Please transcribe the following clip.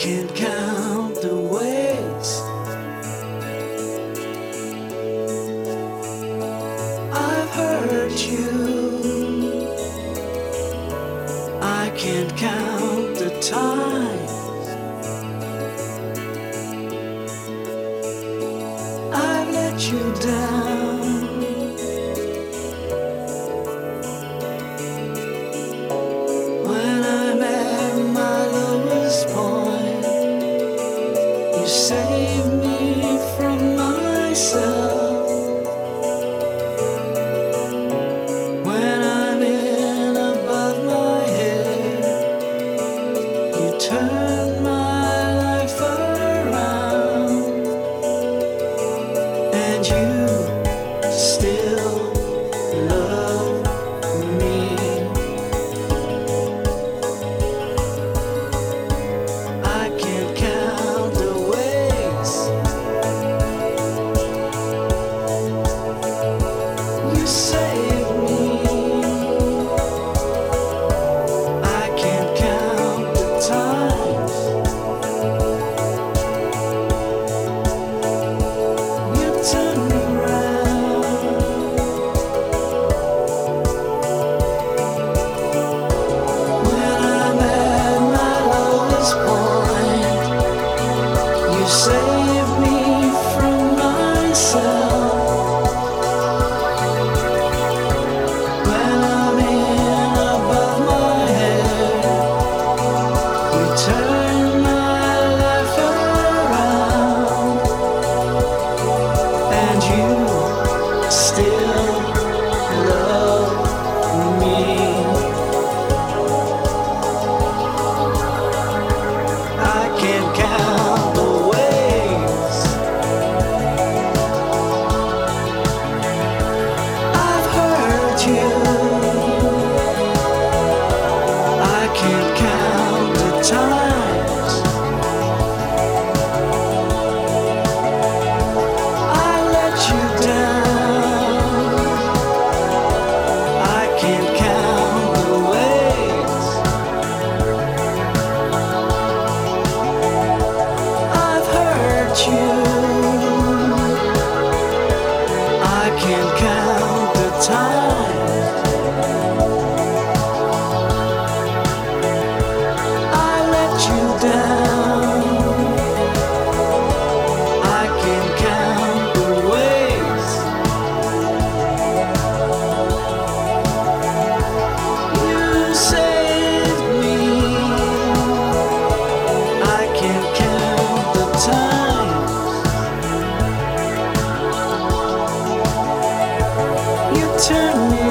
can't count the ways I've hurt you. I can't count the times I've let you down. When I'm at my lowest point, you save me from myself. When I'm in above my head, you turn my life around, and you still love me. I can't count the ways you save me. I can't count the times you turn me around. When I'm at my lowest point, you save me from myself. When I'm in above my head, you turn my life around, and you still love me. I can't count the ways I've hurt you. I can't count the times I let you down. I can't count the ways I've hurt you. I can't count the times I let you down. I can't count the ways you saved me. I can't count the times you turn me